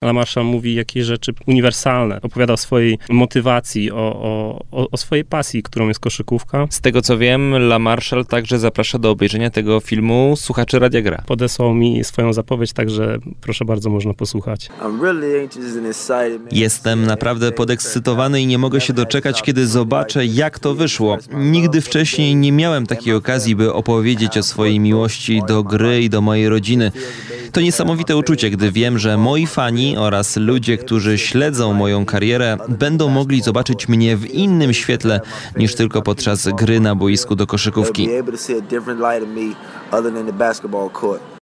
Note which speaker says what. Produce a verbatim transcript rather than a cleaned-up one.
Speaker 1: LaMarshall mówi jakieś rzeczy uniwersalne. Opowiada o swojej motywacji, o, o, o swojej pasji, którą jest koszykówka.
Speaker 2: Z tego co wiem, LaMarshall także zaprasza do obejrzenia tego filmu słuchaczy Radia Gra.
Speaker 1: Podesłał mi swoją zapowiedź, także proszę bardzo, można posłuchać.
Speaker 3: Jestem naprawdę podekscytowany i nie mogę się doczekać, kiedy zobaczę, jak to wyszło. Nigdy wcześniej nie miałem takiej okazji, by opowiedzieć o swojej miłości do gry i do mojej rodziny. To niesamowite uczucie, gdy wiem, że moi fani oraz ludzie, którzy śledzą moją karierę, będą mogli zobaczyć mnie w innym świetle niż tylko podczas gry na boisku do koszykówki.